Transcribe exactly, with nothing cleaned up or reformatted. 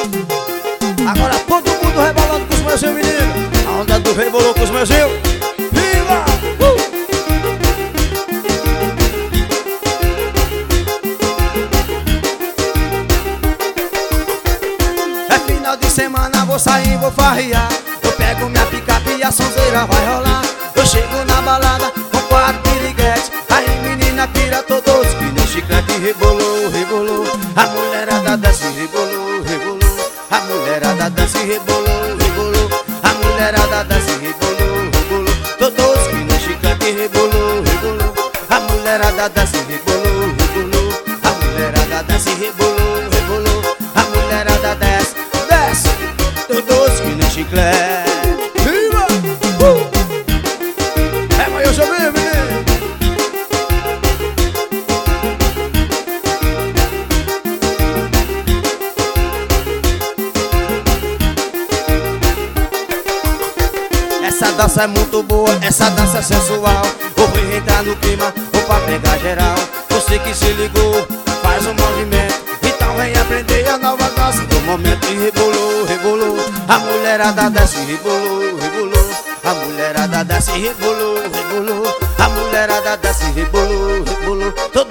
Agora todo mundo rebolando com os meus meninos. A onda do rebolou com os meus eu. Viva! Uh! É final de semana, vou sair, vou farrear. Eu pego minha picape e a sonzeira vai rolar. Eu chego na balada com quatro piriguetes. Aí menina tira todos que nem chiclete. Rebolou, rebolou. A mulherada desce, rebolou, rebolou. A mulherada desce, rebolou, rebolou. A mulherada desce, rebolou, rebolou. Todos que nem chiclete. Rebolou, rebolou. A mulherada desce, rebolou, rebolou. A mulherada desce, rebolou, rebolou. A mulherada desce, desce. Todos que nem chiclete. Viva! Uh! É, mas eu sou vivo, menino. Essa dança é muito boa, essa dança é sensual. Vou entrar no clima, vou pra pegar geral. Você que se ligou, faz um movimento. Então vem aprender a nova dança do momento. E rebolou, rebolou. A mulherada desce, rebolou, rebolou. A mulherada desce, rebolou, rebolou. A mulherada desce, rebolou, rebolou. Todo